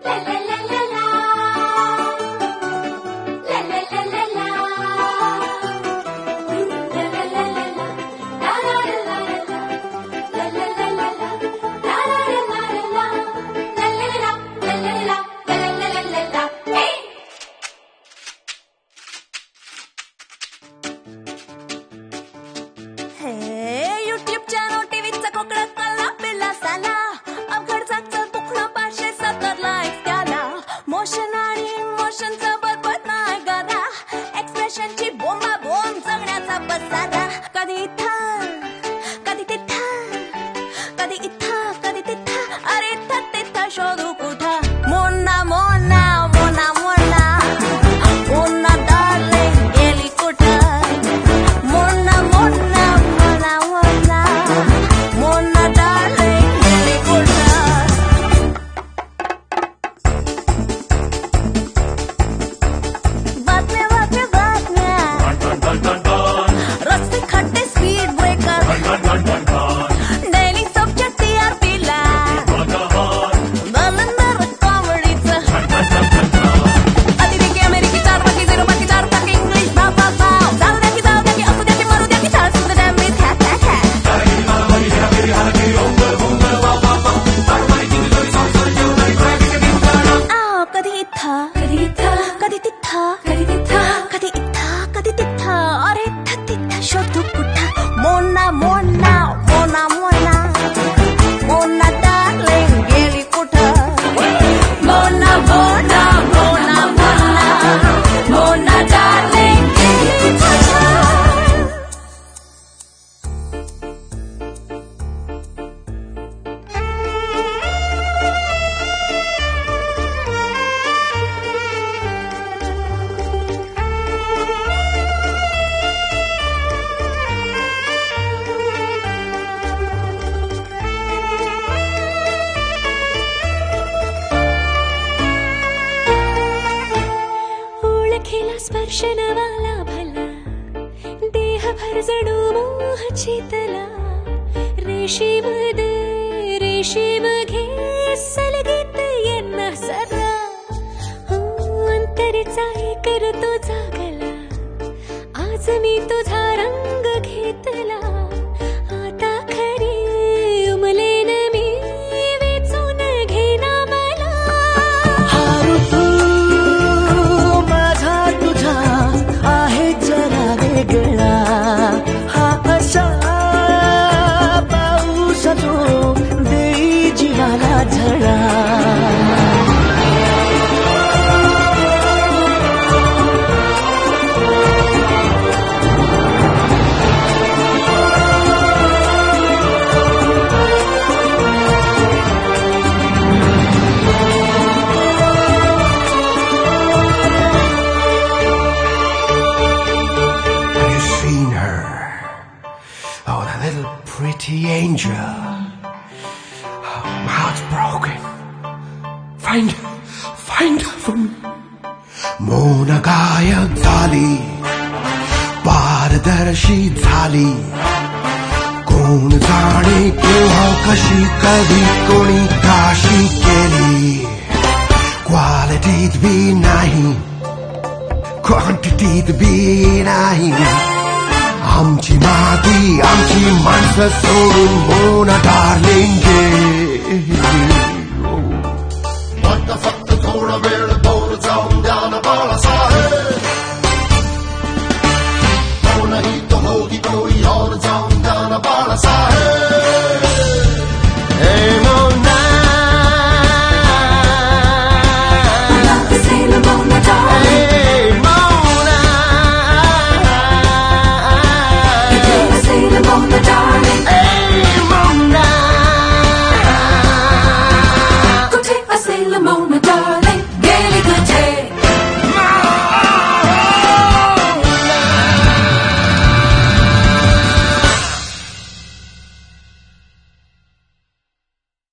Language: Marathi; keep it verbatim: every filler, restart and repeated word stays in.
स्पर्शन वाला भला देह भर जणू मोह चेतला रेशीम दे रेशीम घे सलगीत येना सदा अंतरीचा कर तो जागला आज मी तुझा रंग घेतला आता खरी उमलेन मी वेचून घेना मला हारू तू माझा तुझा आहे जरा वेगळा हा असा पाऊस जो देई जीवाला झळा Oh, that little pretty angel. Oh, my heart's broken. Find, find her for me. Mona गायब झाली, पारदर्शी झाली. कोण जाणे केव्हा कशी कधी कोणी काशी केली. क्वालिटीत बी नाही, क्वांटिटीत बी नाही. आमची माती आमची माणसं सोडून मोना डार्लिंग